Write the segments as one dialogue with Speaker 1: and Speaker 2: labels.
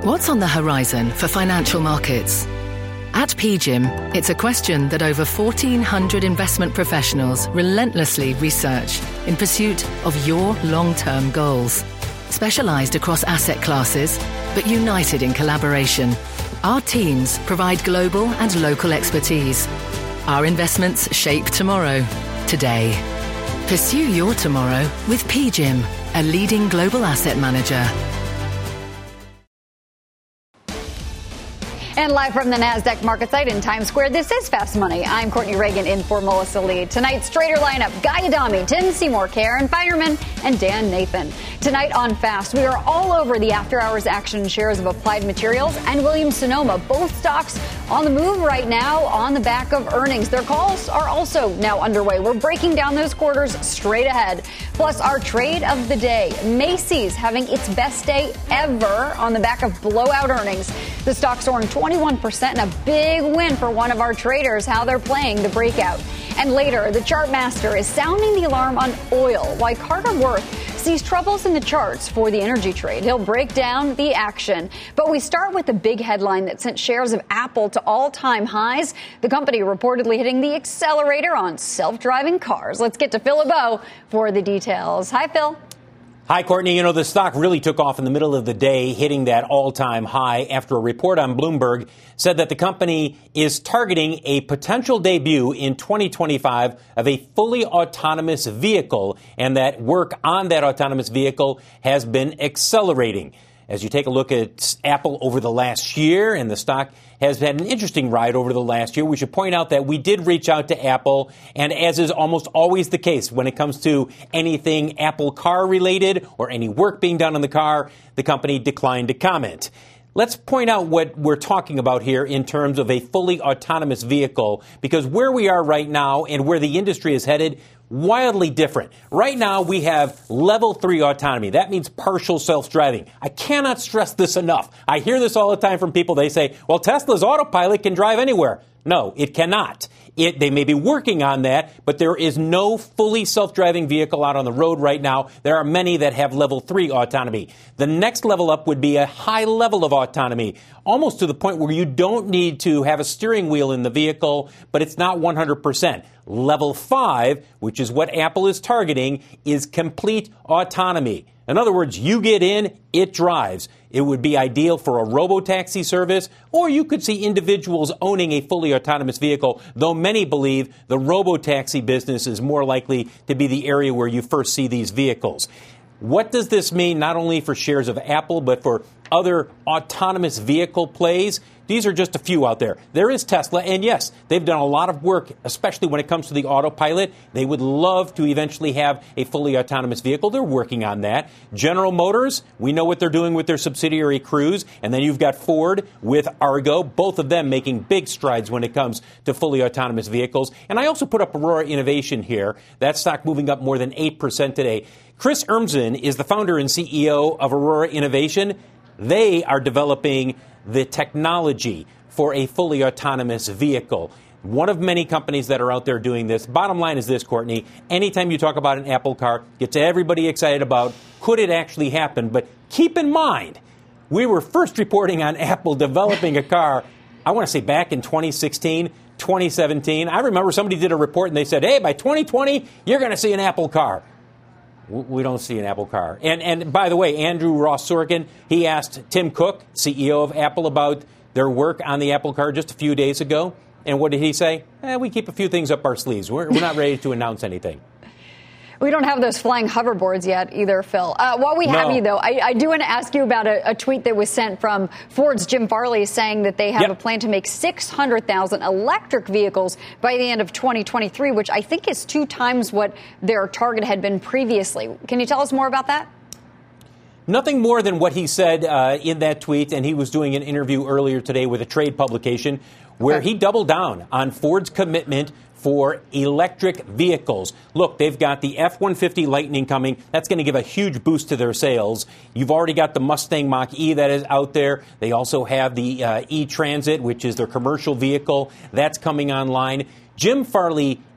Speaker 1: What's on the horizon for financial markets? At PGIM, it's a question that over 1,400 investment professionals relentlessly research in pursuit of your long-term goals. Specialized across asset classes, but united in collaboration, our teams provide global and local expertise. Our investments shape tomorrow, today. Pursue your tomorrow with PGIM, a leading global asset manager.
Speaker 2: And live from the NASDAQ market site in Times Square, this is Fast Money. I'm Courtney Reagan in for Melissa Lee. Tonight's trader lineup, Guy Adami, Tim Seymour, Karen Finerman, and Dan Nathan. Tonight on Fast, we are all over the after-hours action shares of Applied Materials and Williams-Sonoma. Both stocks on the move right now on the back of earnings. Their calls are also now underway. We're breaking down those quarters straight ahead. Plus, our trade of the day. Macy's having its best day ever on the back of blowout earnings. The stock soaring 21% and a big win for one of our traders, how they're playing the breakout. And later, the chart master is sounding the alarm on oil, why Carter Worth sees troubles in the charts for the energy trade. He'll break down the action. But we start with the big headline that sent shares of Apple to all-time highs. The company reportedly hitting the accelerator on self-driving cars. Let's get to Phil LeBeau for the details. Hi, Phil.
Speaker 3: Hi, Courtney. The stock really took off in the middle of the day, hitting that all-time high after a report on Bloomberg said that the company is targeting a potential debut in 2025 of a fully autonomous vehicle, and that work on that autonomous vehicle has been accelerating. As you take a look at Apple over the last year, and the stock has had an interesting ride over the last year, we should point out that we did reach out to Apple, and as is almost always the case when it comes to anything Apple car related or any work being done on the car, the company declined to comment. Let's point out what we're talking about here in terms of a fully autonomous vehicle, because where we are right now and where the industry is headed, wildly different. Right now, we have level 3 autonomy. That means partial self-driving. I cannot stress this enough. I hear this all the time from people. They say, well, Tesla's autopilot can drive anywhere. No, it cannot. They may be working on that, but there is no fully self-driving vehicle out on the road right now. There are many that have level 3 autonomy. The next level up would be a high level of autonomy, almost to the point where you don't need to have a steering wheel in the vehicle, but it's not 100%. Level 5, which is what Apple is targeting, is complete autonomy. In other words, you get in, it drives. It would be ideal for a robo-taxi service, or you could see individuals owning a fully autonomous vehicle, though many believe the robo-taxi business is more likely to be the area where you first see these vehicles. What does this mean not only for shares of Apple, but for other autonomous vehicle plays? These are just a few out there. There is Tesla, and yes, they've done a lot of work, especially when it comes to the autopilot. They would love to eventually have a fully autonomous vehicle. They're working on that. General Motors, we know what they're doing with their subsidiary Cruise. And then you've got Ford with Argo, both of them making big strides when it comes to fully autonomous vehicles. And I also put up Aurora Innovation here. That stock moving up more than 8% today. Chris Urmson is the founder and CEO of Aurora Innovation. They are developing the technology for a fully autonomous vehicle. One of many companies that are out there doing this. Bottom line is this, Courtney. Anytime you talk about an Apple car, gets everybody excited about could it actually happen. But keep in mind, we were first reporting on Apple developing a car, I want to say back in 2016, 2017. I remember somebody did a report and they said, hey, by 2020, you're going to see an Apple car. We don't see an Apple car. And by the way, Andrew Ross Sorkin, he asked Tim Cook, CEO of Apple, about their work on the Apple car just a few days ago. And what did he say? We keep a few things up our sleeves. We're not ready to announce anything.
Speaker 2: We don't have those flying hoverboards yet either, Phil. While we have you, though, I do want to ask you about a tweet that was sent from Ford's Jim Farley saying that they have a plan to make 600,000 electric vehicles by the end of 2023, which I think is 2 times what their target had been previously. Can you tell us more about that?
Speaker 3: Nothing more than what he said in that tweet, and he was doing an interview earlier today with a trade publication where he doubled down on Ford's commitment for electric vehicles. Look, they've got the F-150 Lightning coming. That's going to give a huge boost to their sales. You've already got the Mustang Mach-E that is out there. They also have the E-Transit, which is their commercial vehicle. That's coming online. Jim Farley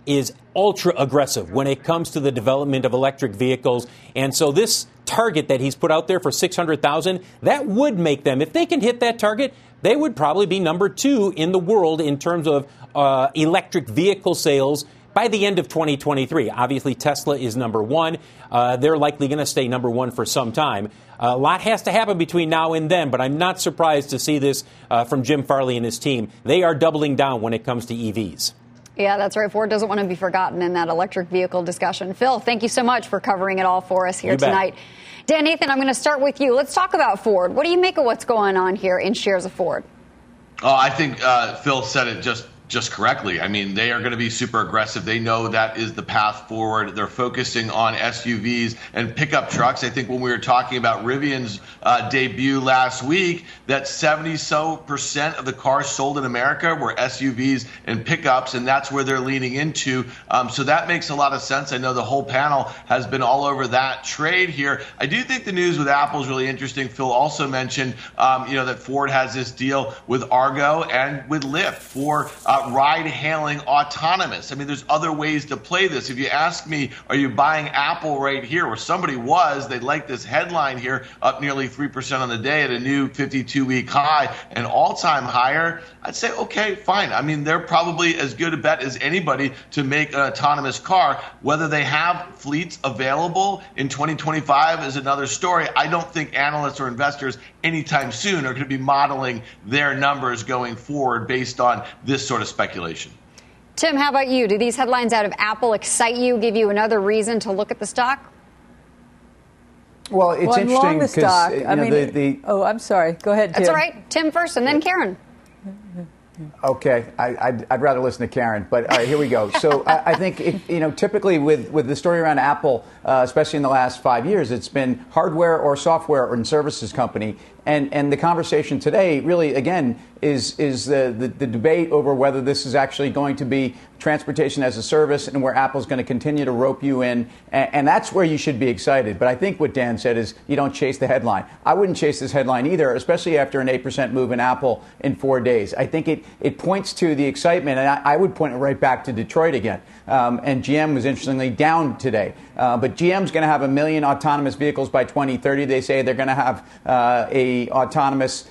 Speaker 3: is ultra aggressive when it comes to the development of electric vehicles. And so this target that he's put out there for 600,000, that would make them, if they can hit that target, they would probably be number 2 in the world in terms of electric vehicle sales by the end of 2023. Obviously, Tesla is number 1. They're likely going to stay number 1 for some time. A lot has to happen between now and then, but I'm not surprised to see this from Jim Farley and his team. They are doubling down when it comes to EVs.
Speaker 2: Yeah, that's right. Ford doesn't want to be forgotten in that electric vehicle discussion. Phil, thank you so much for covering it all for us here tonight. Dan Nathan, I'm going to start with you. Let's talk about Ford. What do you make of what's going on here in shares of Ford?
Speaker 4: Oh, I think Phil said it just correctly. I mean, they are going to be super aggressive. They know that is the path forward. They're focusing on SUVs and pickup trucks. I think when we were talking about Rivian's debut last week, that 70% of the cars sold in America were SUVs and pickups, and that's where they're leaning into. So that makes a lot of sense. I know the whole panel has been all over that trade here. I do think the news with Apple is really interesting. Phil also mentioned, that Ford has this deal with Argo and with Lyft for ride-hailing autonomous. I mean, there's other ways to play this. If you ask me, are you buying Apple right here, or somebody was, they'd like this headline here, up nearly 3% on the day at a new 52-week high, an all-time higher, I'd say, okay, fine. I mean, they're probably as good a bet as anybody to make an autonomous car. Whether they have fleets available in 2025 is another story. I don't think analysts or investors anytime soon are going to be modeling their numbers going forward based on this sort of speculation.
Speaker 2: Tim, how about you? Do these headlines out of Apple excite you, give you another reason to look at the stock?
Speaker 5: Well, it's interesting because
Speaker 6: I'm sorry. Go ahead, Tim.
Speaker 2: That's all right. Tim first, and then Karen.
Speaker 5: Okay, I'd rather listen to Karen, but all right, here we go. So I think, typically with the story around Apple, especially in the last 5 years, it's been hardware or software or services company. And the conversation today really, again, is the debate over whether this is actually going to be transportation as a service and where Apple's going to continue to rope you in. And that's where you should be excited. But I think what Dan said is you don't chase the headline. I wouldn't chase this headline either, especially after an 8% move in Apple in 4 days. I think it points to the excitement. And I would point it right back to Detroit again. And GM was interestingly down today. But GM's going to have 1 million autonomous vehicles by 2030. They say they're going to have a autonomous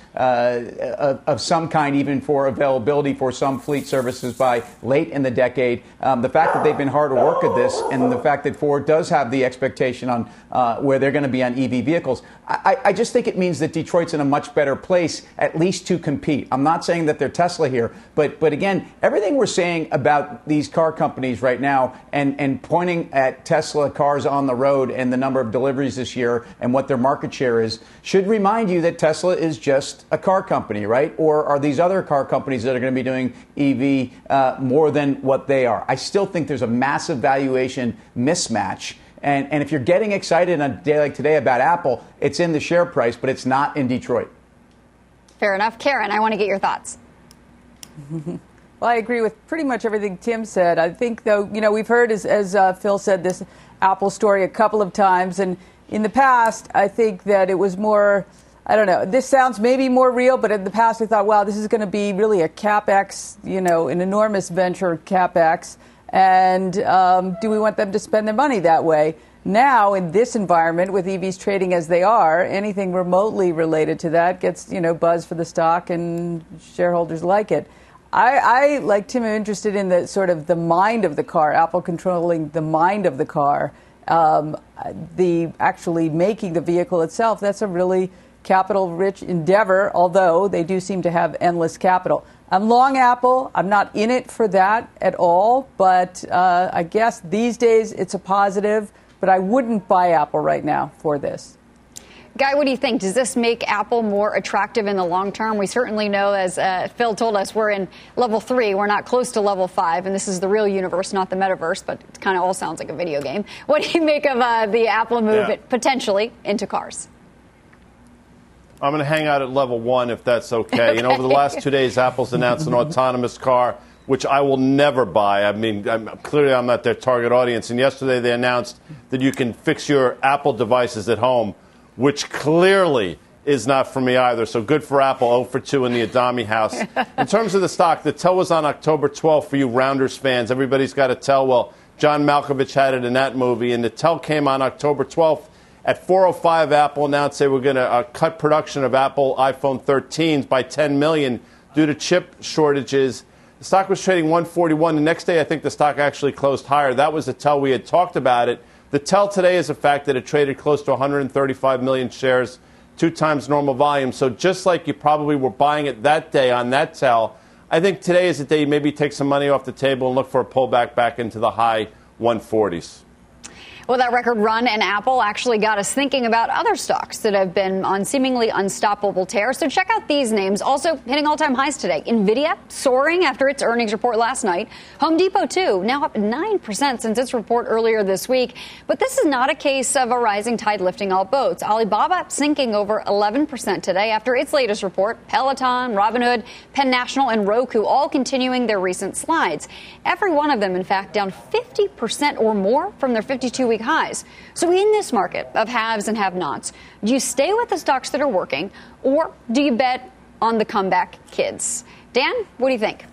Speaker 5: of some kind, even for availability for some fleet services by late in the decade. The fact that they've been hard at work at this, and the fact that Ford does have the expectation on where they're going to be on EV vehicles, I just think it means that Detroit's in a much better place, at least to compete. I'm not saying that they're Tesla here, but again, everything we're saying about these car companies right now and pointing at Tesla cars on the road and the number of deliveries this year and what their market share is should remind you that Tesla is just a car company, right? Or are these other car companies that are going to be doing EV more than what they are? I still think there's a massive valuation mismatch. And if you're getting excited on a day like today about Apple, it's in the share price, but it's not in Detroit.
Speaker 2: Fair enough. Karen, I want to get your thoughts.
Speaker 6: Well, I agree with pretty much everything Tim said. I think, though, we've heard, as Phil said, this Apple story a couple of times. And in the past, I think that it was more, I don't know, this sounds maybe more real, but in the past, I thought, wow, this is going to be really a CapEx, an enormous venture CapEx. And do we want them to spend their money that way? Now, in this environment, with EVs trading as they are, anything remotely related to that gets, buzz for the stock, and shareholders like it. I, like Tim, am interested in the sort of the mind of the car, Apple controlling the mind of the car, the actually making the vehicle itself. That's a really capital-rich endeavor, although they do seem to have endless capital. I'm long Apple. I'm not in it for that at all, but I guess these days it's a positive, but I wouldn't buy Apple right now for this.
Speaker 2: Guy, what do you think? Does this make Apple more attractive in the long term? We certainly know, as Phil told us, we're in level 3. We're not close to level 5, and this is the real universe, not the metaverse, but it kind of all sounds like a video game. What do you make of the Apple move potentially into cars?
Speaker 7: I'm going to hang out at level 1 if that's okay. Over the last 2 days, Apple's announced an autonomous car, which I will never buy. I mean, clearly I'm not their target audience. And yesterday they announced that you can fix your Apple devices at home, which clearly is not for me either. So good for Apple, 0 for 2 in the Adami house. In terms of the stock, the tell was on October 12th for you Rounders fans. Everybody's got a tell. Well, John Malkovich had it in that movie, and the tell came on October 12th. At 4:05, Apple announced they were going to cut production of Apple iPhone 13s by 10 million due to chip shortages. The stock was trading 141. The next day, I think the stock actually closed higher. That was the tell. We had talked about it. The tell today is the fact that it traded close to 135 million shares, 2 times normal volume. So just like you probably were buying it that day on that tell, I think today is the day you maybe take some money off the table and look for a pullback back into the high 140s.
Speaker 2: Well, that record run in Apple actually got us thinking about other stocks that have been on seemingly unstoppable tears. So check out these names, also hitting all-time highs today. NVIDIA soaring after its earnings report last night. Home Depot, too, now up 9% since its report earlier this week. But this is not a case of a rising tide lifting all boats. Alibaba sinking over 11% today after its latest report. Peloton, Robinhood, Penn National, and Roku all continuing their recent slides. Every one of them, in fact, down 50% or more from their 52-week highs. So in this market of haves and have-nots, do you stay with the stocks that are working, or do you bet on the comeback kids? Dan, what do you think?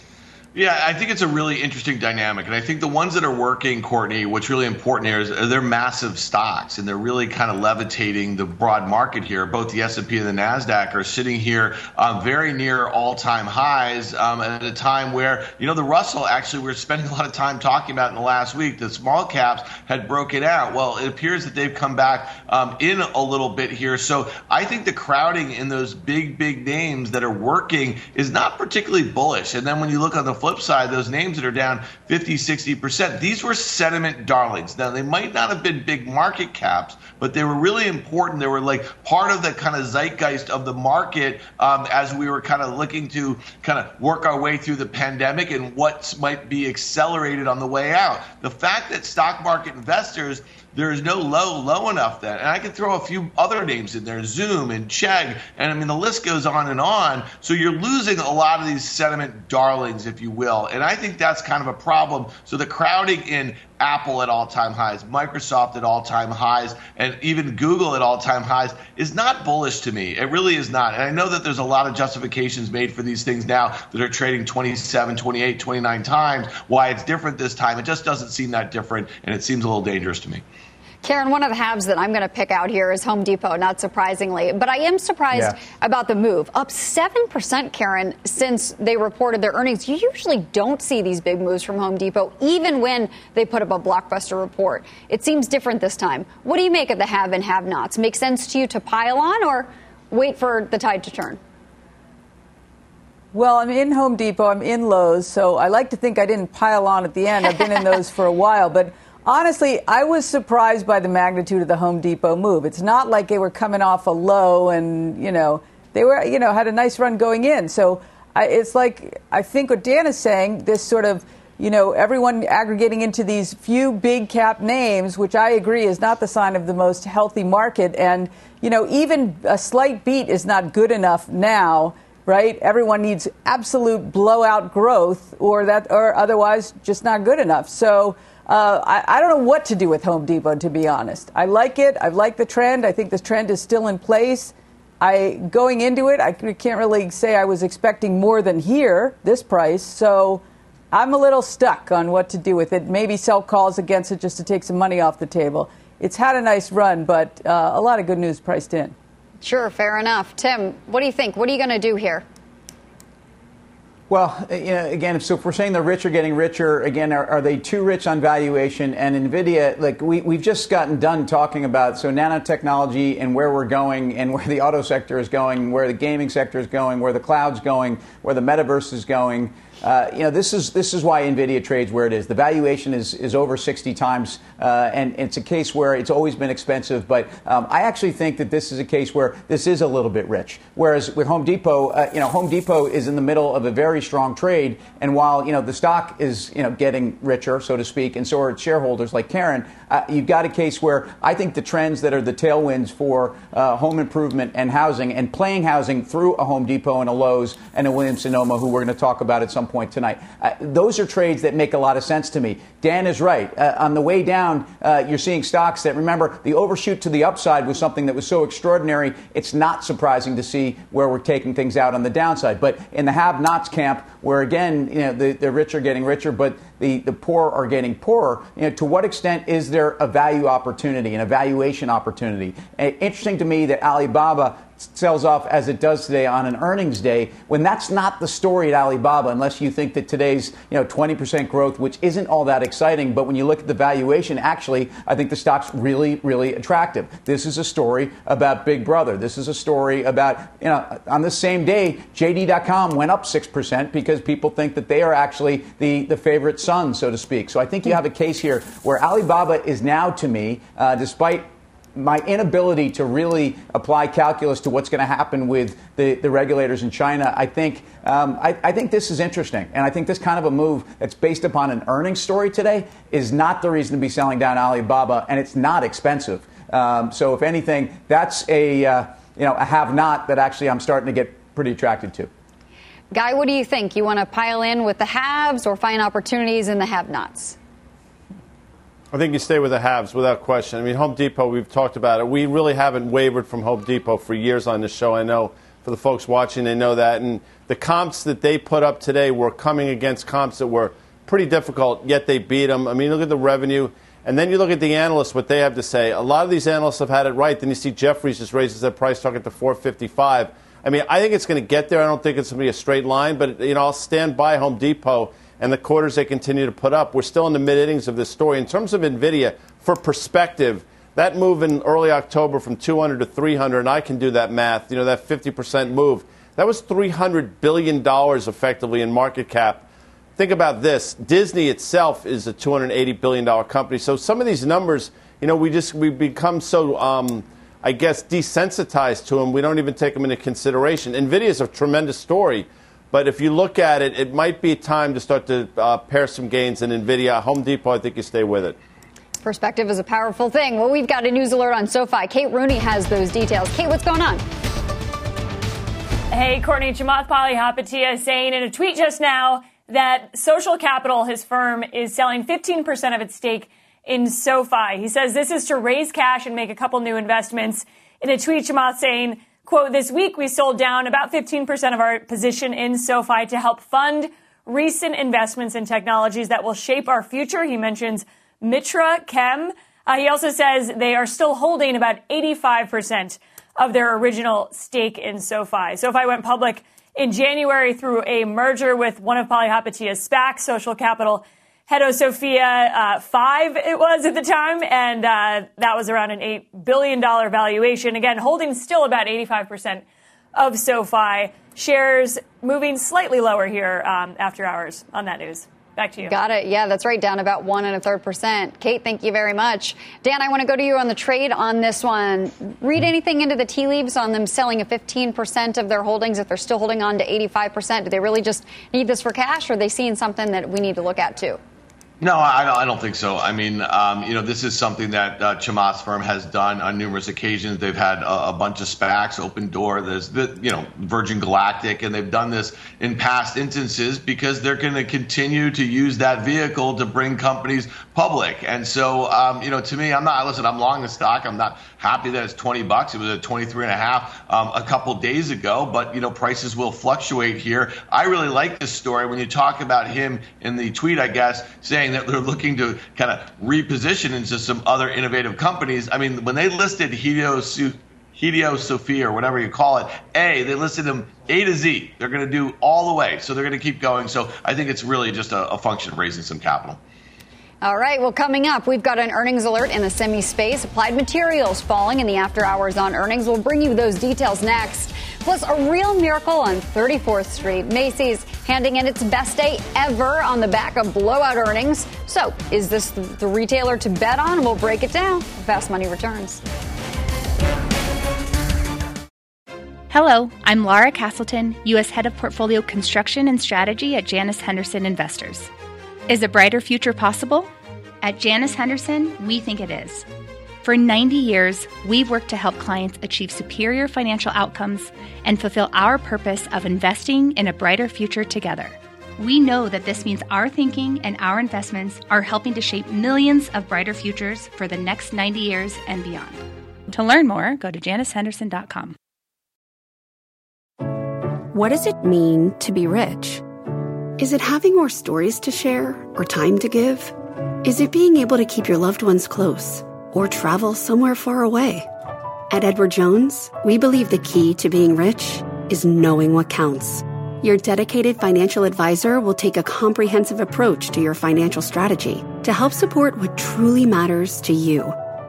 Speaker 4: Yeah, I think it's a really interesting dynamic. And I think the ones that are working, Courtney, what's really important here is they're massive stocks, and they're really kind of levitating the broad market here. Both the S&P and the NASDAQ are sitting here very near all-time highs at a time where, the Russell, actually, we're spending a lot of time talking about in the last week. The small caps had broken out. Well, it appears that they've come back in a little bit here. So I think the crowding in those big names that are working is not particularly bullish. And then when you look on the flip side, those names that are down 50, 60%, these were sentiment darlings. Now, they might not have been big market caps, but they were really important. They were like part of the kind of zeitgeist of the market as we were kind of looking to kind of work our way through the pandemic and what might be accelerated on the way out. The fact that stock market investors, there is no low enough then. And I can throw a few other names in there, Zoom and Chegg, and the list goes on and on. So you're losing a lot of these sentiment darlings, if you will. And I think that's kind of a problem. So the crowding in Apple at all-time highs, Microsoft at all-time highs, and even Google at all-time highs is not bullish to me. It really is not. And I know that there's a lot of justifications made for these things now that are trading 27, 28, 29 times, why it's different this time. It just doesn't seem that different, and it seems a little dangerous to me.
Speaker 2: Karen, one of the haves that I'm going to pick out here is Home Depot, not surprisingly. But I am surprised about the move. Up 7%, Karen, since they reported their earnings. You usually don't see these big moves from Home Depot, even when they put up a blockbuster report. It seems different this time. What do you make of the have and have-nots? Make sense to you to pile on or wait for the tide to turn?
Speaker 6: Well, I'm in Home Depot. I'm in Lowe's. So I like to think I didn't pile on at the end. I've been in those for a while. But honestly, I was surprised by the magnitude of the Home Depot move. It's not like they were coming off a low and, they were, had a nice run going in. So it's like, I think what Dan is saying, this sort of, everyone aggregating into these few big cap names, which I agree is not the sign of the most healthy market. And, even a slight beat is not good enough now, right? Everyone needs absolute blowout growth or otherwise just not good enough. So, I don't know what to do with Home Depot, to be honest. I like it. I like the trend. I think this trend is still in place. Going into it, I can't really say I was expecting more than this price. So I'm a little stuck on what to do with it. Maybe sell calls against it just to take some money off the table. It's had a nice run, but a lot of good news priced in.
Speaker 2: Sure, fair enough. Tim, what do you think? What are you going to do here?
Speaker 5: Well, again, so if we're saying the rich are getting richer, again, are they too rich on valuation? And NVIDIA, we've just gotten done talking about nanotechnology and where we're going and where the auto sector is going, where the gaming sector is going, where the cloud's going, where the metaverse is going. This is why NVIDIA trades where it is. The valuation is over 60 times, and it's a case where it's always been expensive. But I actually think that this is a case where this is a little bit rich. Whereas with Home Depot, Home Depot is in the middle of a very very strong trade. And while, the stock is, getting richer, so to speak, and so are its shareholders like Karen, you've got a case where I think the trends that are the tailwinds for home improvement and housing and playing housing through a Home Depot and a Lowe's and a Williams-Sonoma, who we're going to talk about at some point tonight, those are trades that make a lot of sense to me. Dan is right. On the way down, you're seeing stocks that, remember, the overshoot to the upside was something that was so extraordinary, it's not surprising to see where we're taking things out on the downside. But in the have-nots camp, where, again, the rich are getting richer, but the poor are getting poorer, to what extent is there a value opportunity, an evaluation opportunity? Interesting to me that Alibaba sells off as it does today on an earnings day, when that's not the story at Alibaba, unless you think that today's 20% growth, which isn't all that exciting, but when you look at the valuation, actually, I think the stock's really, really attractive. This is a story about Big Brother. This is a story about, on the same day, JD.com went up 6% because people think that they are actually the favorite son, so to speak. So I think you have a case here where Alibaba is now, to me, despite my inability to really apply calculus to what's going to happen with the regulators in China, I think this is interesting. And I think this kind of a move that's based upon an earnings story today is not the reason to be selling down Alibaba, and it's not expensive. So if anything, that's a have-not that actually I'm starting to get pretty attracted to.
Speaker 2: Guy, what do you think? You want to pile in with the haves or find opportunities in the have-nots?
Speaker 7: I think you stay with the haves without question. I mean, Home Depot, we've talked about it. We really haven't wavered from Home Depot for years on this show. I know for the folks watching, they know that. And the comps that they put up today were coming against comps that were pretty difficult, yet they beat them. I mean, look at the revenue. And then you look at the analysts, what they have to say. A lot of these analysts have had it right. Then you see Jefferies just raises their price target to $455. I mean, I think it's going to get there. I don't think it's going to be a straight line. But, I'll stand by Home Depot and the quarters they continue to put up. We're still in the mid-innings of this story. In terms of NVIDIA, for perspective, that move in early October from 200 to 300, and I can do that math, that 50% move, that was $300 billion effectively in market cap. Think about this. Disney itself is a $280 billion company. So some of these numbers, we've become so, desensitized to them. We don't even take them into consideration. NVIDIA is a tremendous story. But if you look at it, it might be time to start to pair some gains in NVIDIA. Home Depot, I think you stay with it.
Speaker 2: Perspective is a powerful thing. Well, we've got a news alert on SoFi. Kate Rooney has those details. Kate, what's going on?
Speaker 8: Hey, Courtney, Chamath Palihapitiya saying in a tweet just now that Social Capital, his firm, is selling 15% of its stake in SoFi. He says this is to raise cash and make a couple new investments. In a tweet, Chamath saying, quote, this week we sold down about 15% of our position in SoFi to help fund recent investments in technologies that will shape our future. He mentions Mitra Chem. He also says they are still holding about 85% of their original stake in SoFi. SoFi went public in January through a merger with one of Palihapitiya's SPACs, Social Capital Hedosophia 5 it was at the time, and that was around an $8 billion valuation. Again, holding still about 85% of SoFi. Shares moving slightly lower here after hours on that news. Back to you.
Speaker 2: Got it. Yeah, that's right. Down about 1 1/3%. Kate, thank you very much. Dan, I want to go to you on the trade on this one. Read anything into the tea leaves on them selling a 15% of their holdings if they're still holding on to 85%? Do they really just need this for cash, or are they seeing something that we need to look at too?
Speaker 4: No, I don't think so. I mean, this is something that Chamath's firm has done on numerous occasions. They've had a bunch of SPACs, Open Door, there's Virgin Galactic, and they've done this in past instances because they're going to continue to use that vehicle to bring companies public. And so, to me, I'm long the stock. I'm not happy that it's $20. It was at 23.5 a couple days ago, but prices will fluctuate here. I really like this story when you talk about him in the tweet, I guess, saying that they're looking to kind of reposition into some other innovative companies. I mean, when they listed Hedosophia or whatever you call it, they listed them A to Z. They're going to do all the way. So they're going to keep going. So I think it's really just a function of raising some capital.
Speaker 2: All right. Well, coming up, we've got an earnings alert in the semi space. Applied Materials falling in the after hours on earnings. We'll bring you those details next. Plus, a real miracle on 34th Street. Macy's handing in its best day ever on the back of blowout earnings. So, is this the retailer to bet on? We'll break it down. Fast Money returns.
Speaker 9: Hello, I'm Laura Castleton, U.S. Head of Portfolio Construction and Strategy at Janus Henderson Investors. Is a brighter future possible? At Janus Henderson, we think it is. For 90 years, we've worked to help clients achieve superior financial outcomes and fulfill our purpose of investing in a brighter future together. We know that this means our thinking and our investments are helping to shape millions of brighter futures for the next 90 years and beyond. To learn more, go to janushenderson.com.
Speaker 10: What does it mean to be rich? Is it having more stories to share or time to give? Is it being able to keep your loved ones close or travel somewhere far away? At Edward Jones, we believe the key to being rich is knowing what counts. Your dedicated financial advisor will take a comprehensive approach to your financial strategy to help support what truly matters to you.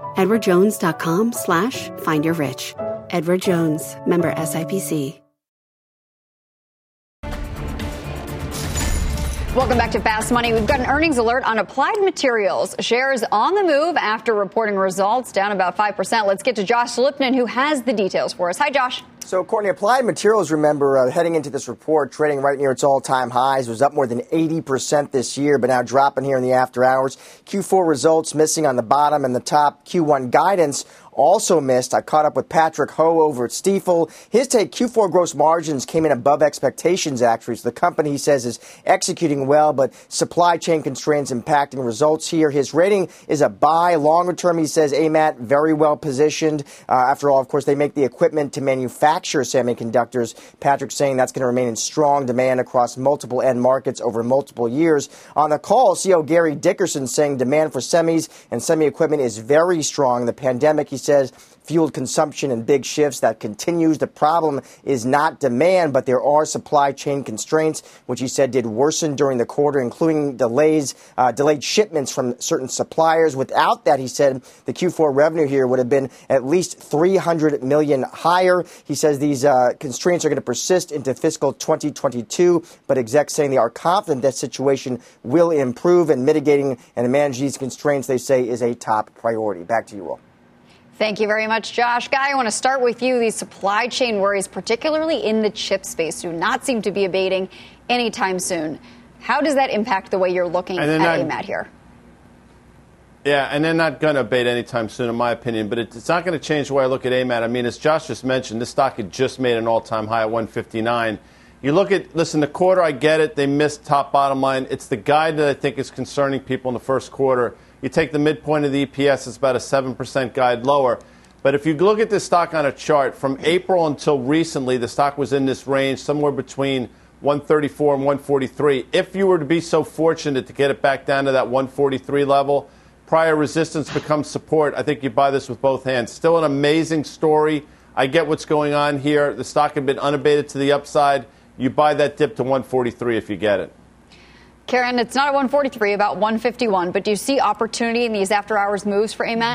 Speaker 10: EdwardJones.com/findyourrich. Edward Jones, member SIPC.
Speaker 2: Welcome back to Fast Money. We've got an earnings alert on Applied Materials. Shares on the move after reporting results, down about 5%. Let's get to Josh Lipman, who has the details for us. Hi, Josh.
Speaker 11: So, Courtney, Applied Materials, remember, heading into this report, trading right near its all-time highs, was up more than 80% this year, but now dropping here in the after hours. Q4 results missing on the bottom and the top. Q1 guidance also missed. I caught up with Patrick Ho over at Stifel. His take, Q4 gross margins came in above expectations, actually. So the company, he says, is executing well, but supply chain constraints impacting results here. His rating is a buy. Longer term, he says, AMAT very well positioned. After all, of course, they make the equipment to manufacture semiconductors. Patrick saying that's going to remain in strong demand across multiple end markets over multiple years. On the call, CEO Gary Dickerson saying demand for semis and semi equipment is very strong. The pandemic, he says, fueled consumption and big shifts. That continues. The problem is not demand, but there are supply chain constraints, which he said did worsen during the quarter, including delayed shipments from certain suppliers. Without that, he said, the Q4 revenue here would have been at least $300 million higher. He says these constraints are going to persist into fiscal 2022, but execs saying they are confident that situation will improve, and mitigating and managing these constraints, they say, is a top priority. Back to you all.
Speaker 2: Thank you very much, Josh. Guy, I want to start with you. These supply chain worries, particularly in the chip space, do not seem to be abating anytime soon. How does that impact the way you're looking at AMAT here?
Speaker 7: Yeah, and they're not going to abate anytime soon, in my opinion. But it's not going to change the way I look at AMAT. I mean, as Josh just mentioned, this stock had just made an all-time high at 159. You look at, listen, the quarter, I get it. They missed top bottom line. It's the guide that I think is concerning people in the first quarter. You take the midpoint of the EPS, it's about a 7% guide lower. But if you look at this stock on a chart, from April until recently, the stock was in this range, somewhere between 134 and 143. If you were to be so fortunate to get it back down to that 143 level, prior resistance becomes support. I think you buy this with both hands. Still an amazing story. I get what's going on here. The stock had been unabated to the upside. You buy that dip to 143 if you get it.
Speaker 2: Karen, it's not at 143, about 151, but do you see opportunity in these after-hours moves for AMAT?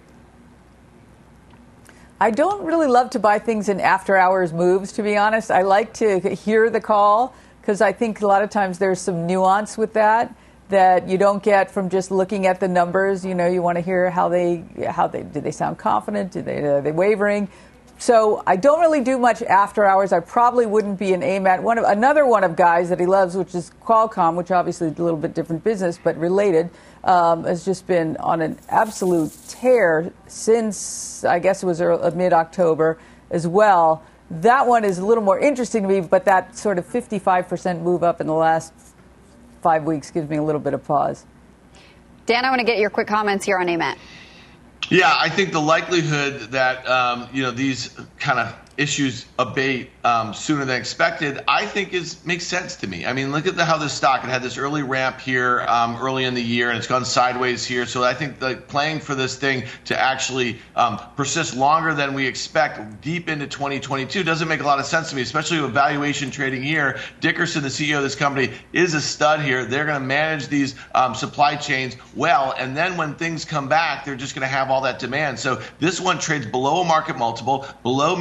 Speaker 6: I don't really love to buy things in after-hours moves, to be honest. I like to hear the call because I think a lot of times there's some nuance with that you don't get from just looking at the numbers. You know, you want to hear how they do they sound confident? Are they wavering? So I don't really do much after hours. I probably wouldn't be an AMAT. Another one of Guy's that he loves, which is Qualcomm, which obviously is a little bit different business, but related, has just been on an absolute tear since, I guess it was mid-October as well. That one is a little more interesting to me, but that sort of 55% move up in the last 5 weeks gives me a little bit of pause.
Speaker 2: Dan, I want to get your quick comments here on AMAT.
Speaker 4: Yeah, I think the likelihood that these kind of issues abate sooner than expected, I think makes sense to me. I mean, look at how this stock had this early ramp here early in the year, and it's gone sideways here. So I think playing for this thing to actually persist longer than we expect deep into 2022 doesn't make a lot of sense to me, especially with valuation trading here. Dickerson, the CEO of this company, is a stud here. They're going to manage these supply chains well, and then when things come back, they're just going to have all that demand. So this one trades below a market multiple, below many of its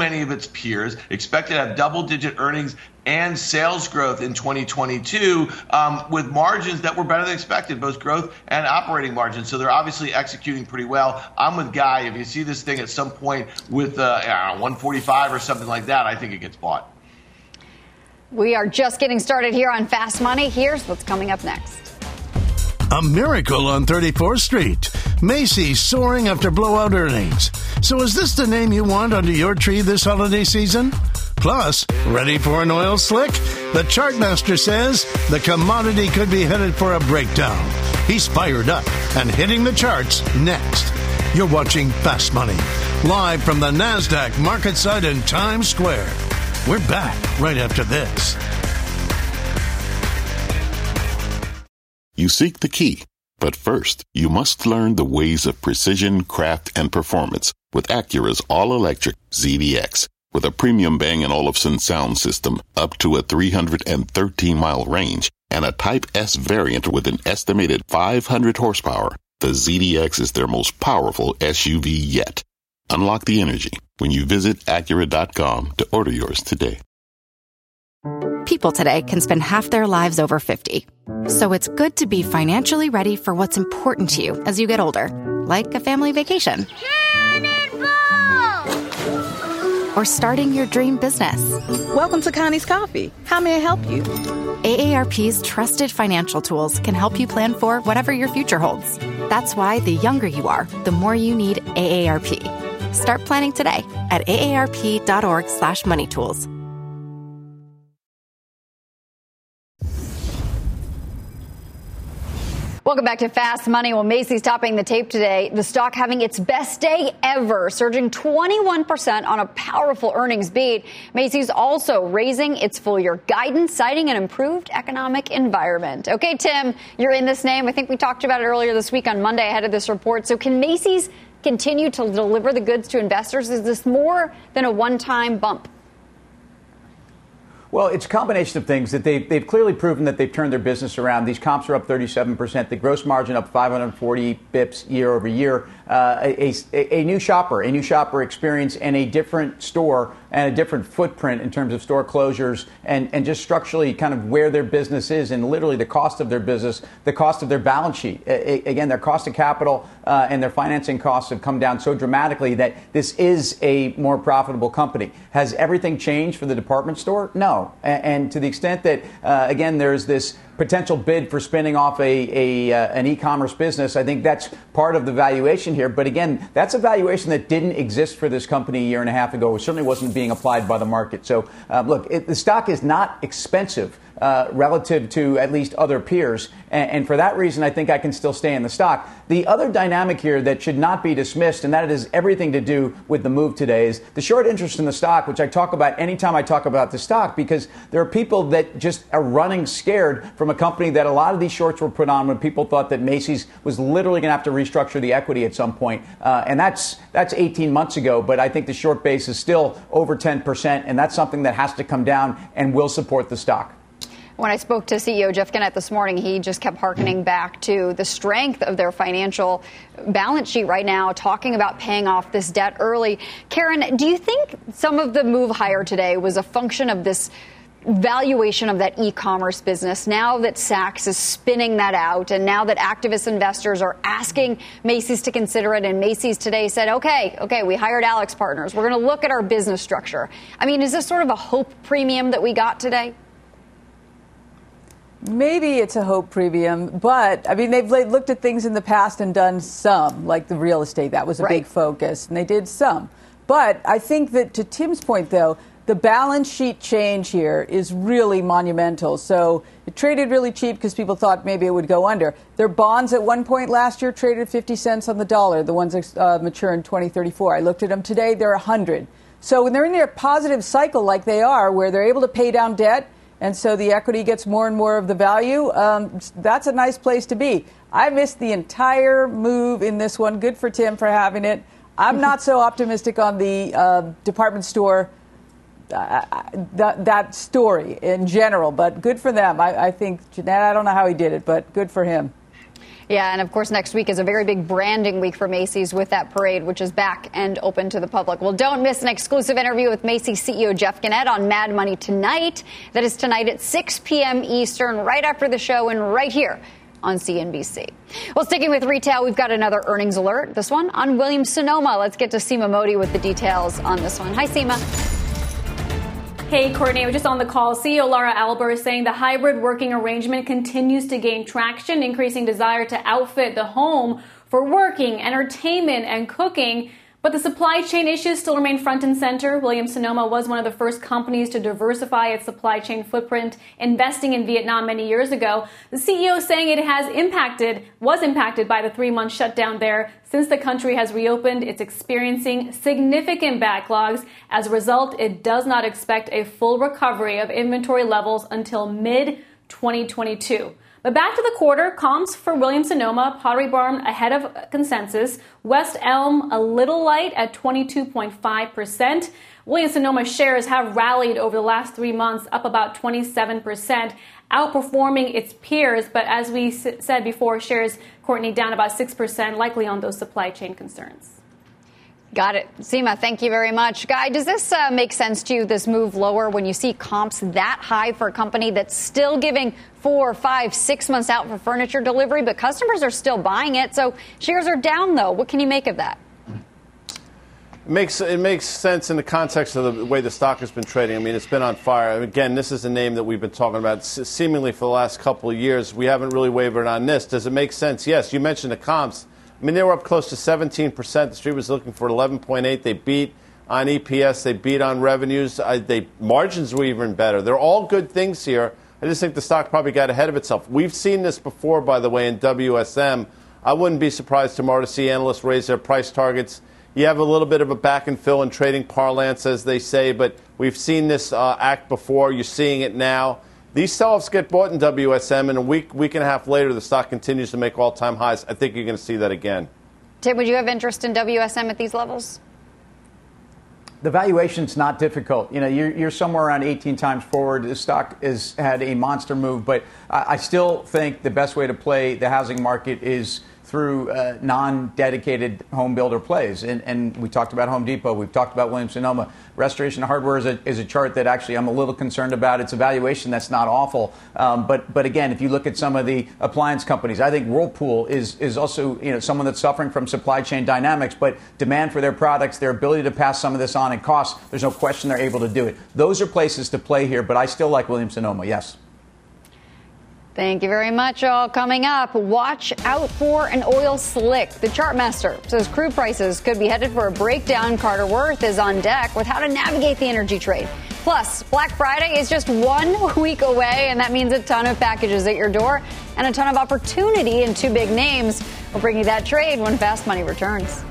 Speaker 4: its peers, expected to have double-digit earnings and sales growth in 2022 with margins that were better than expected, both growth and operating margins. So they're obviously executing pretty well. I'm with Guy. If you see this thing at some point with 145 or something like that, I think it gets bought.
Speaker 2: We are just getting started here on Fast Money. Here's what's coming up next.
Speaker 12: A miracle on 34th Street. Macy's soaring after blowout earnings. So is this the name you want under your tree this holiday season? Plus, ready for an oil slick? The Chartmaster says the commodity could be headed for a breakdown. He's fired up and hitting the charts next. You're watching Fast Money, live from the NASDAQ market site in Times Square. We're back right after this.
Speaker 13: You seek the key, but first, you must learn the ways of precision, craft, and performance with Acura's all-electric ZDX. With a premium Bang & Olufsen sound system up to a 313-mile range and a Type S variant with an estimated 500 horsepower, the ZDX is their most powerful SUV yet. Unlock the energy when you visit Acura.com to order yours today.
Speaker 14: People today can spend half their lives over 50. So it's good to be financially ready for what's important to you as you get older, like a family vacation. Or starting your dream business.
Speaker 15: Welcome to Connie's Coffee. How may I help you?
Speaker 14: AARP's trusted financial tools can help you plan for whatever your future holds. That's why the younger you are, the more you need AARP. Start planning today at aarp.org/moneytools.
Speaker 2: Welcome back to Fast Money. Well, Macy's topping the tape today. The stock having its best day ever, surging 21% on a powerful earnings beat. Macy's also raising its full-year guidance, citing an improved economic environment. Okay, Tim, you're in this name. I think we talked about it earlier this week on Monday ahead of this report. So can Macy's continue to deliver the goods to investors? Is this more than a one-time bump?
Speaker 5: Well, it's a combination of things that they've clearly proven that they've turned their business around. These comps are up 37%. The gross margin up 540 bips year over year. A new shopper experience, and a different store and a different footprint in terms of store closures and just structurally kind of where their business is and literally the cost of their business, the cost of their balance sheet. Again, their cost of capital and their financing costs have come down so dramatically that this is a more profitable company. Has everything changed for the department store? No. And to the extent that, again, there's this potential bid for spinning off an e-commerce business, I think that's part of the valuation here. But again, that's a valuation that didn't exist for this company a year and a half ago. It certainly wasn't being applied by the market. So, look, the stock is not expensive relative to at least other peers. And for that reason, I think I can still stay in the stock. The other dynamic here that should not be dismissed, and that is everything to do with the move today, is the short interest in the stock, which I talk about anytime I talk about the stock, because there are people that just are running scared from a company that a lot of these shorts were put on when people thought that Macy's was literally going to have to restructure the equity at some point. And that's 18 months ago, but I think the short base is still over 10%, and that's something that has to come down and will support the stock.
Speaker 2: When I spoke to CEO Jeff Gennett this morning, he just kept hearkening back to the strength of their financial balance sheet right now, talking about paying off this debt early. Karen, do you think some of the move higher today was a function of this valuation of that e-commerce business now that Saks is spinning that out, and now that activist investors are asking Macy's to consider it, and Macy's today said, okay, we hired AlixPartners. We're going to look at our business structure. I mean, is this sort of a hope premium that we got today?
Speaker 6: Maybe it's a hope premium, but, I mean, they've looked at things in the past and done some, like the real estate. That was a big focus, and they did some. But I think that, to Tim's point, though, the balance sheet change here is really monumental. So it traded really cheap because people thought maybe it would go under. Their bonds at one point last year traded 50 cents on the dollar, the ones that mature in 2034. I looked at them today, they're 100. So when they're in their positive cycle like they are, where they're able to pay down debt, and so the equity gets more and more of the value, that's a nice place to be. I missed the entire move in this one. Good for Tim for having it. I'm not so optimistic on the department store, that story in general, but good for them. I think, Jeanette, I don't know how he did it, but good for him.
Speaker 2: Yeah, and of course, next week is a very big branding week for Macy's with that parade, which is back and open to the public. Well, don't miss an exclusive interview with Macy's CEO Jeff Gennette on Mad Money tonight. That is tonight at 6 p.m. Eastern, right after the show and right here on CNBC. Well, sticking with retail, we've got another earnings alert. This one on Williams-Sonoma. Let's get to Seema Modi with the details on this one. Hi, Seema.
Speaker 16: Hey, Courtney, I was just on the call. CEO Laura Alber is saying the hybrid working arrangement continues to gain traction, increasing desire to outfit the home for working, entertainment, and cooking. But the supply chain issues still remain front and center. Williams-Sonoma was one of the first companies to diversify its supply chain footprint, investing in Vietnam many years ago. The CEO saying it was impacted by the 3-month shutdown there. Since the country has reopened, it's experiencing significant backlogs. As a result, it does not expect a full recovery of inventory levels until mid-2022. But back to the quarter, comps for Williams-Sonoma, Pottery Barn ahead of consensus, West Elm a little light at 22.5%. Williams-Sonoma shares have rallied over the last 3 months, up about 27%, outperforming its peers. But as we said before, shares, Courtney, down about 6%, likely on those supply chain concerns.
Speaker 2: Got it. Seema, thank you very much. Guy, does this make sense to you, this move lower, when you see comps that high for a company that's still giving 4, 5, 6 months out for furniture delivery, but customers are still buying it? So shares are down, though. What can you make of that?
Speaker 7: It makes sense in the context of the way the stock has been trading. I mean, it's been on fire. Again, this is a name that we've been talking about seemingly for the last couple of years. We haven't really wavered on this. Does it make sense? Yes. You mentioned the comps. I mean, they were up close to 17%. The street was looking for 11.8. They beat on EPS. They beat on revenues. Margins were even better. They're all good things here. I just think the stock probably got ahead of itself. We've seen this before, by the way, in WSM. I wouldn't be surprised tomorrow to see analysts raise their price targets. You have a little bit of a back and fill in trading parlance, as they say, but we've seen this act before. You're seeing it now. These sell-offs get bought in WSM, and a week and a half later, the stock continues to make all-time highs. I think you're going to see that again.
Speaker 2: Tim, would you have interest in WSM at these levels?
Speaker 5: The valuation's not difficult. You know, you're somewhere around 18 times forward. The stock has had a monster move, but I still think the best way to play the housing market is through non-dedicated home builder plays. And we talked about Home Depot. We've talked about Williams-Sonoma. Restoration Hardware is a chart that actually I'm a little concerned about. It's a valuation that's not awful. But again, if you look at some of the appliance companies, I think Whirlpool is also someone that's suffering from supply chain dynamics, but demand for their products, their ability to pass some of this on in costs, there's no question they're able to do it. Those are places to play here, but I still like Williams-Sonoma, yes.
Speaker 2: Thank you very much. All coming up, watch out for an oil slick. The Chartmaster says crude prices could be headed for a breakdown. Carter Worth is on deck with how to navigate the energy trade. Plus, Black Friday is just 1 week away, and that means a ton of packages at your door and a ton of opportunity in 2 big names. We'll bring you that trade when Fast Money returns.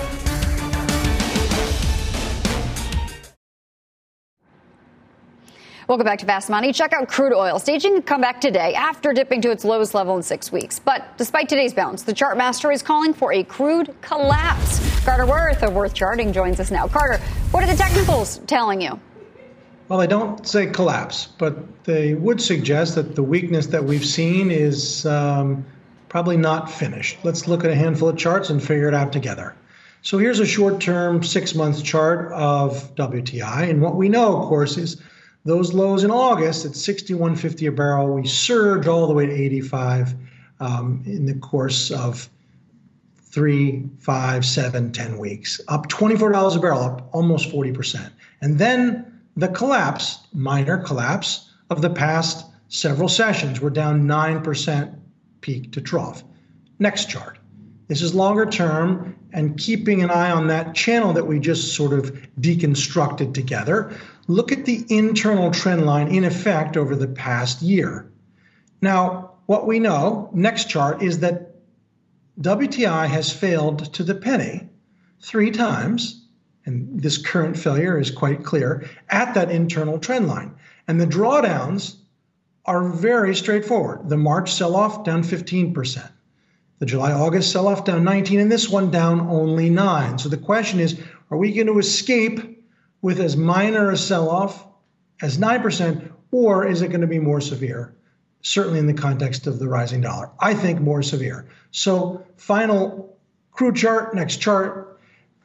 Speaker 2: Welcome back to Fast Money. Check out crude oil staging a comeback today after dipping to its lowest level in 6 weeks. But despite today's bounce, the Chartmaster is calling for a crude collapse. Carter Worth of Worth Charting joins us now. Carter, what are the technicals telling you?
Speaker 17: Well, they don't say collapse, but they would suggest that the weakness that we've seen is probably not finished. Let's look at a handful of charts and figure it out together. So here's a short-term 6-month chart of WTI. And what we know, of course, is those lows in August at $61.50 a barrel, we surge all the way to 85 in the course of 3, 5, 7, 10 weeks, up $24 a barrel, up almost 40%. And then the collapse, minor collapse, of the past several sessions. We're down 9% peak to trough. Next chart. This is longer term and keeping an eye on that channel that we just sort of deconstructed together. Look at the internal trend line in effect over the past year. Now, what we know, next chart, is that WTI has failed to the penny 3 times, and this current failure is quite clear, at that internal trend line. And the drawdowns are very straightforward. The March sell-off down 15%. The July-August sell-off down 19%, and this one down only 9%. So the question is, are we going to escape with as minor a sell-off as 9%, or is it going to be more severe? certainly in the context of the rising dollar. I think more severe. So final crude chart, next chart.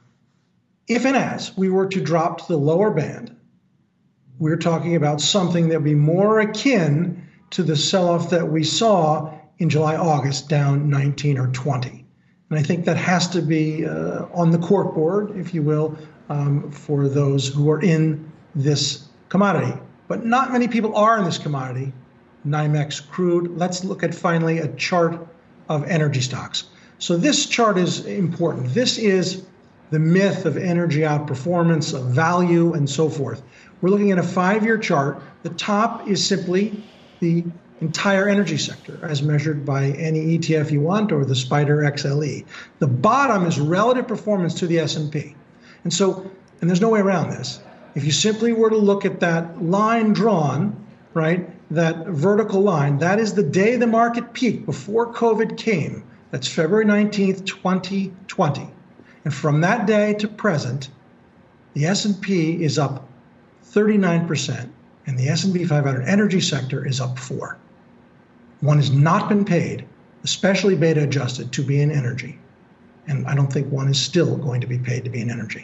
Speaker 17: If and as we were to drop to the lower band, we're talking about something that would be more akin to the sell-off that we saw in July, August, down 19 or 20. And I think that has to be on the corkboard, if you will, for those who are in this commodity. But not many people are in this commodity, NYMEX crude. Let's look at finally a chart of energy stocks. So this chart is important. This is the myth of energy outperformance, of value, and so forth. We're looking at a 5-year chart. The top is simply the entire energy sector as measured by any ETF you want or the SPDR XLE. The bottom is relative performance to the S&P. And there's no way around this. If you simply were to look at that line drawn, right, that vertical line, that is the day the market peaked before COVID came. That's February 19th, 2020. And from that day to present, the S&P is up 39%, and the S&P 500 energy sector is up 4%. One has not been paid, especially beta adjusted, to be in energy. And I don't think one is still going to be paid to be in energy.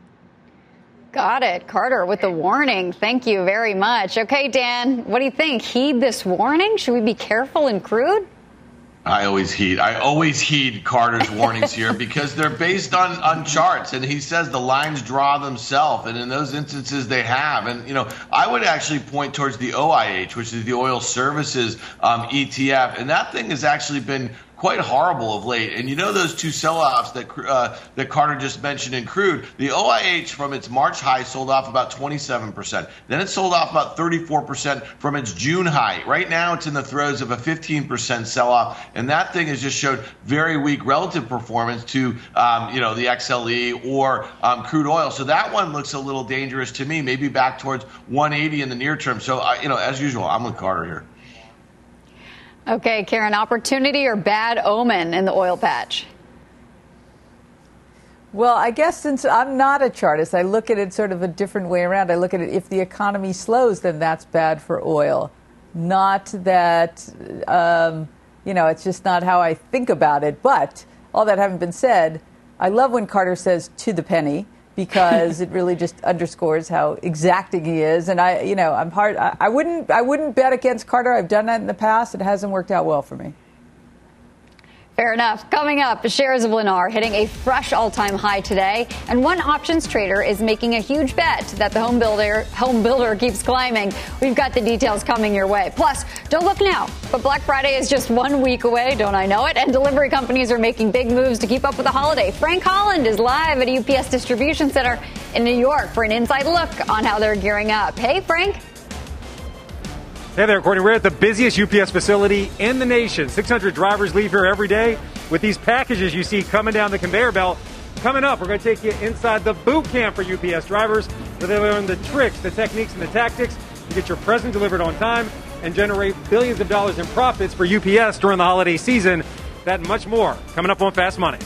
Speaker 2: Got it. Carter with the warning. Thank you very much. Okay, Dan, what do you think? Heed this warning? Should we be careful in crude?
Speaker 4: I always heed Carter's warnings here because they're based on charts, and he says the lines draw themselves, and in those instances they have. And I would actually point towards the OIH, which is the Oil Services ETF, and that thing has actually been quite horrible of late. And those two sell-offs that Carter just mentioned in crude, the OIH from its March high sold off about 27%. Then it sold off about 34% from its June high. Right now it's in the throes of a 15% sell-off, and that thing has just showed very weak relative performance to the XLE or crude oil. So that one looks a little dangerous to me, maybe back towards 180 in the near term. So as usual, I'm with Carter here.
Speaker 2: Okay, Karen, opportunity or bad omen in the oil patch?
Speaker 6: Well, I guess since I'm not a chartist, I look at it sort of a different way around. I look at it, if the economy slows, then that's bad for oil. Not that, it's just not how I think about it. But all that having been said, I love when Carter says to the penny, because it really just underscores how exacting he is. And I wouldn't bet against Carter. I've done that in the past. It hasn't worked out well for me.
Speaker 2: Fair enough. Coming up, shares of Lennar hitting a fresh all-time high today, and one options trader is making a huge bet that the home builder keeps climbing. We've got the details coming your way. Plus, don't look now, but Black Friday is just 1 week away, don't I know it? And delivery companies are making big moves to keep up with the holiday. Frank Holland is live at a UPS distribution center in New York for an inside look on how they're gearing up. Hey, Frank.
Speaker 18: Hey there, Courtney. We're at the busiest UPS facility in the nation. 600 drivers leave here every day with these packages you see coming down the conveyor belt. Coming up, we're going to take you inside the boot camp for UPS drivers, where they learn the tricks, the techniques, and the tactics to get your present delivered on time and generate billions of dollars in profits for UPS during the holiday season. That and much more coming up on Fast Money.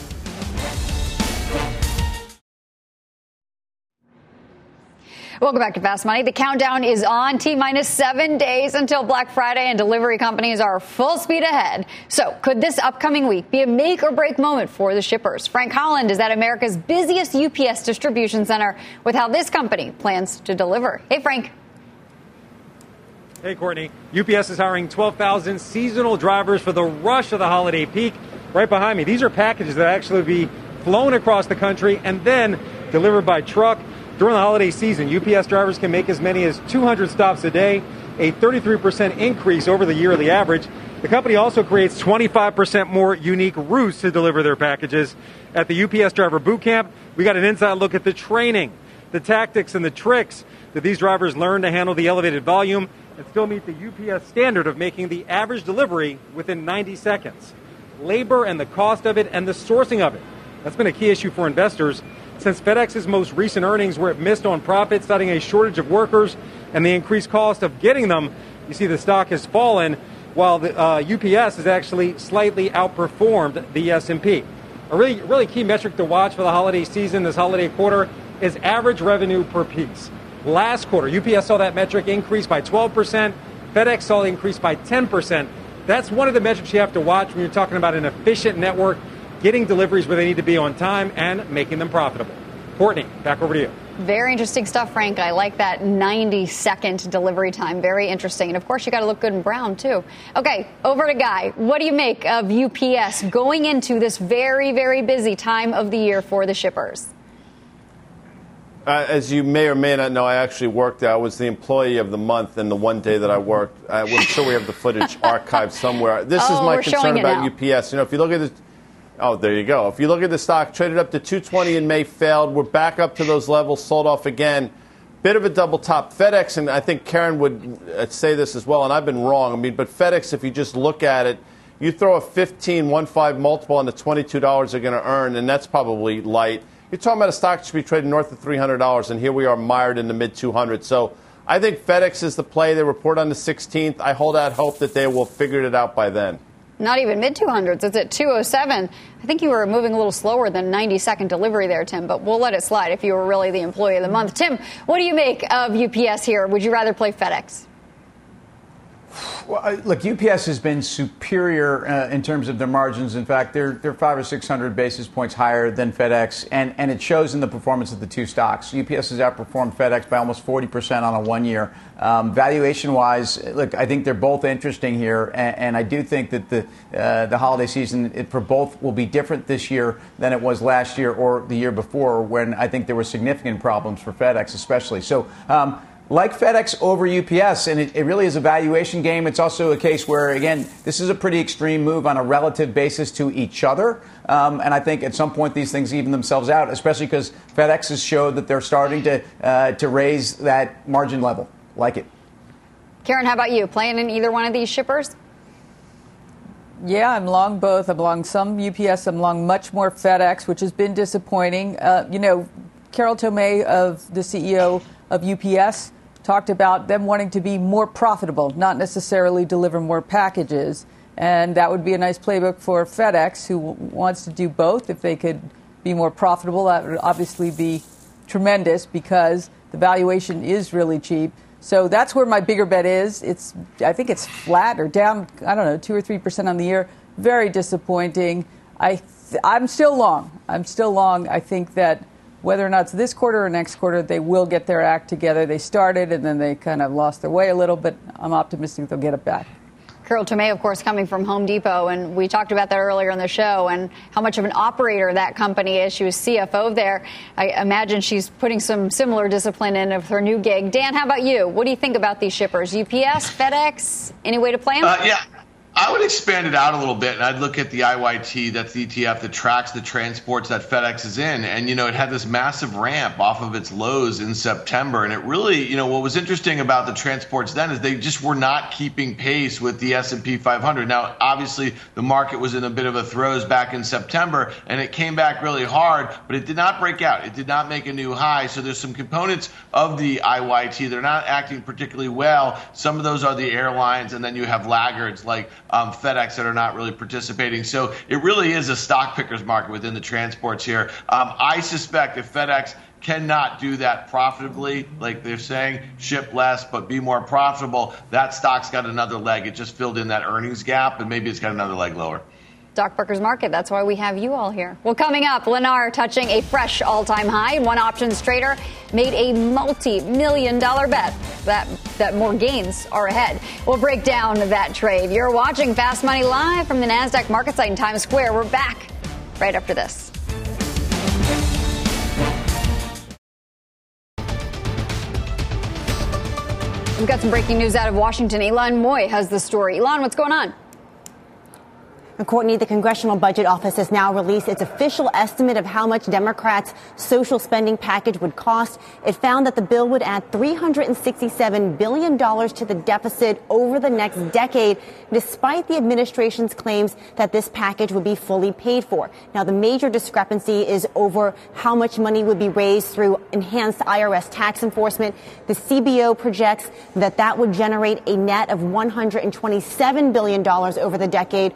Speaker 2: Welcome back to Fast Money. The countdown is on. T-minus 7 days until Black Friday, and delivery companies are full speed ahead. So could this upcoming week be a make or break moment for the shippers? Frank Holland is at America's busiest UPS distribution center with how this company plans to deliver. Hey, Frank.
Speaker 18: Hey, Courtney. UPS is hiring 12,000 seasonal drivers for the rush of the holiday peak. Right behind me, these are packages that actually be flown across the country and then delivered by truck. During the holiday season, UPS drivers can make as many as 200 stops a day, a 33% increase over the yearly average. The company also creates 25% more unique routes to deliver their packages. At the UPS Driver Boot Camp, we got an inside look at the training, the tactics, and the tricks that these drivers learn to handle the elevated volume and still meet the UPS standard of making the average delivery within 90 seconds. Labor and the cost of it and the sourcing of it. That's been a key issue for investors. Since FedEx's most recent earnings were it missed on profit, citing a shortage of workers and the increased cost of getting them, you see the stock has fallen, while the UPS has actually slightly outperformed the S&P. A really key metric to watch for the holiday season, this holiday quarter, is average revenue per piece. Last quarter, UPS saw that metric increase by 12%. FedEx saw it increase by 10%. That's one of the metrics you have to watch when you're talking about an efficient network, getting deliveries where they need to be on time and making them profitable. Courtney, back over to you.
Speaker 2: Very interesting stuff, Frank. I like that 90-second delivery time. Very interesting. And, of course, you got to look good and brown, too. Okay, over to Guy. What do you make of UPS going into this very, very busy time of the year for the shippers?
Speaker 7: As you may or may not know, I actually worked there. I was the employee of the month, and the one day that I worked, I'm sure we have the footage archived somewhere. This is my concern about UPS. You know, if you look at this. Oh, there you go. If you look at the stock, traded up to 220 in May, failed. We're back up to those levels, sold off again. Bit of a double top. FedEx, and I think Karen would say this as well, and I've been wrong. I mean, but FedEx, if you just look at it, you throw a 15 multiple on the $22 they're going to earn, and that's probably light. You're talking about a stock that should be trading north of $300, and here we are mired in the mid-200s. So I think FedEx is the play. They report on the 16th. I hold out hope that they will figure it out by then.
Speaker 2: Not even mid-200s. It's at 207. I think you were moving a little slower than 90-second delivery there, Tim, but we'll let it slide if you were really the employee of the month. Tim, what do you make of UPS here? Would you rather play FedEx?
Speaker 5: Well, look, UPS has been superior in terms of their margins. In fact, they're 500 or 600 basis points higher than FedEx, and it shows in the performance of the two stocks. UPS has outperformed FedEx by almost 40% on a 1 year. Valuation-wise, look, I think they're both interesting here, and I do think that the holiday season for both will be different this year than it was last year or the year before, when I think there were significant problems for FedEx, especially. So. Like FedEx over UPS, and it really is a valuation game. It's also a case where, again, this is a pretty extreme move on a relative basis to each other. And I think at some point these things even themselves out, especially because FedEx has showed that they're starting to raise that margin level. Like it.
Speaker 2: Karen, how about you? Playing in either one of these shippers?
Speaker 6: Yeah, I'm long both. I'm long some UPS. I'm long much more FedEx, which has been disappointing. Carol Tomé, the CEO of UPS, talked about them wanting to be more profitable, not necessarily deliver more packages. And that would be a nice playbook for FedEx, who wants to do both. If they could be more profitable, that would obviously be tremendous because the valuation is really cheap. So that's where my bigger bet is. I think it's flat or down, 2 or 3% on the year. Very disappointing. I'm still long. I think that whether or not it's this quarter or next quarter, they will get their act together. They started, and then they kind of lost their way a little, but I'm optimistic they'll get it back.
Speaker 2: Carol Tomé, of course, coming from Home Depot, and we talked about that earlier in the show and how much of an operator that company is. She was CFO there. I imagine she's putting some similar discipline in of her new gig. Dan, how about you? What do you think about these shippers? UPS, FedEx, any way to play them?
Speaker 4: Yeah. I would expand it out a little bit, and I'd look at the IYT, that's the ETF that tracks the transports that FedEx is in. And, it had this massive ramp off of its lows in September. And it really, what was interesting about the transports then is they just were not keeping pace with the S&P 500. Now, obviously, the market was in a bit of a throes back in September, and it came back really hard, but it did not break out. It did not make a new high. So there's some components of the IYT that are not acting particularly well. Some of those are the airlines, and then you have laggards like FedEx that are not really participating. So it really is a stock picker's market within the transports here. I suspect if FedEx cannot do that profitably, like they're saying, ship less but be more profitable, that stock's got another leg. It just filled in that earnings gap, and maybe it's got another leg lower.
Speaker 2: Stockbrokers Market. That's why we have you all here. Well, coming up, Lennar touching a fresh all-time high. One options trader made a multi-million-dollar bet that more gains are ahead. We'll break down that trade. You're watching Fast Money live from the NASDAQ market site in Times Square. We're back right after this. We've got some breaking news out of Washington. Ilan Moy has the story. Ilan, what's going on?
Speaker 19: Courtney, the Congressional Budget Office has now released its official estimate of how much Democrats' social spending package would cost. It found that the bill would add $367 billion to the deficit over the next decade, despite the administration's claims that this package would be fully paid for. Now, the major discrepancy is over how much money would be raised through enhanced IRS tax enforcement. The CBO projects that would generate a net of $127 billion over the decade, while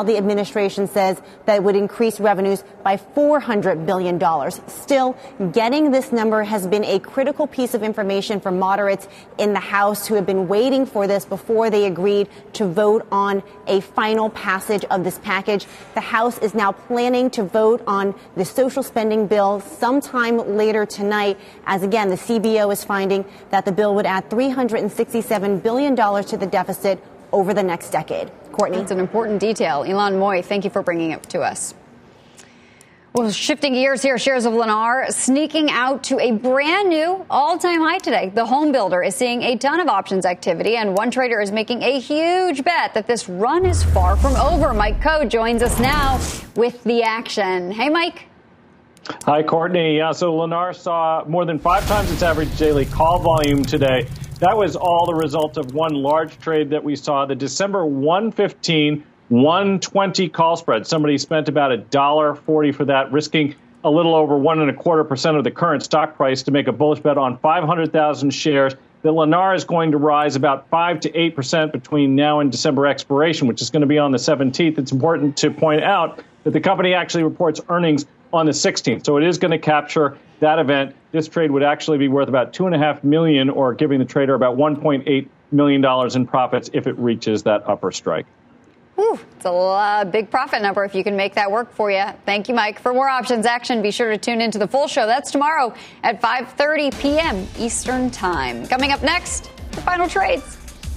Speaker 19: Now the administration says that it would increase revenues by $400 billion. Still, getting this number has been a critical piece of information for moderates in the House who have been waiting for this before they agreed to vote on a final passage of this package. The House is now planning to vote on the social spending bill sometime later tonight, as again, the CBO is finding that the bill would add $367 billion to the deficit over the next decade. Courtney?
Speaker 2: That's an important detail. Ilan Moy, thank you for bringing it to us. Well, shifting gears here, shares of Lennar sneaking out to a brand new all-time high today. The home builder is seeing a ton of options activity, and one trader is making a huge bet that this run is far from over. Mike Coe joins us now with the action. Hey, Mike.
Speaker 20: Hi, Courtney. So Lennar saw more than 5 times its average daily call volume today. That was all the result of one large trade that we saw, the December 115 120 call spread. Somebody spent about $1.40 for that, risking a little over 1.25% of the current stock price to make a bullish bet on 500,000 shares that Lennar is going to rise about 5 to 8% between now and December expiration, which is going to be on the 17th. It's important to point out that the company actually reports earnings on the 16th. So it is going to capture that event. This trade would actually be worth about $2.5 million, or giving the trader about $1.8 million in profits if it reaches that upper strike.
Speaker 2: Whew, it's a big profit number if you can make that work for you. Thank you, Mike. For more options action, be sure to tune into the full show. That's tomorrow at 5:30 p.m. Eastern Time. Coming up next, the final trades.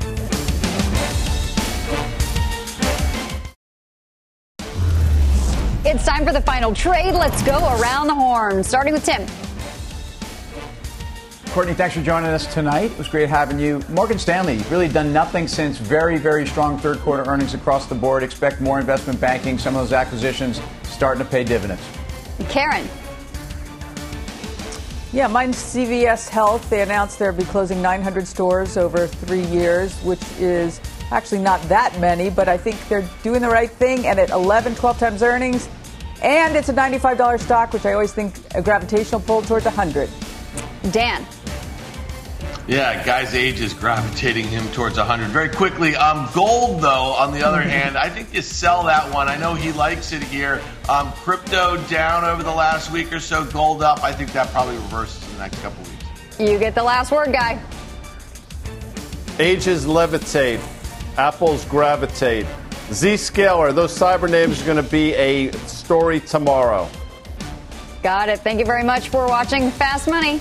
Speaker 2: It's time for the final trade. Let's go around the horn, starting with Tim.
Speaker 5: Courtney, thanks for joining us tonight. It was great having you. Morgan Stanley really done nothing since very, very strong third quarter earnings across the board. Expect more investment banking. Some of those acquisitions starting to pay dividends.
Speaker 2: Karen.
Speaker 6: Yeah, mine's CVS Health. They announced they'll be closing 900 stores over 3 years, which is actually not that many, but I think they're doing the right thing. And at 11, 12 times earnings, and it's a $95 stock, which I always think a gravitational pull towards 100.
Speaker 2: Dan.
Speaker 4: Yeah, guy's age is gravitating him towards 100 very quickly. Gold, though, on the other hand, I think you sell that one. I know he likes it here. Crypto down over the last week or so, gold up. I think that probably reverses in the next couple of weeks.
Speaker 2: You get the last word, Guy.
Speaker 7: Ages levitate. Apples gravitate. Zscaler, those cyber names are going to be a story tomorrow.
Speaker 2: Got it. Thank you very much for watching Fast Money.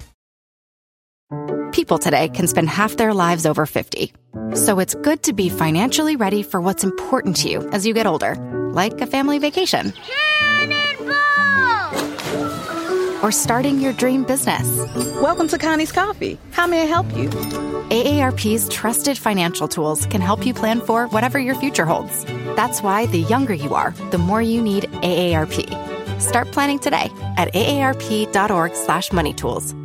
Speaker 14: People today can spend half their lives over 50. So it's good to be financially ready for what's important to you as you get older, like a family vacation. Or starting your dream business.
Speaker 15: Welcome to Connie's Coffee. How may I help you?
Speaker 14: AARP's trusted financial tools can help you plan for whatever your future holds. That's why the younger you are, the more you need AARP. Start planning today at aarp.org/moneytools.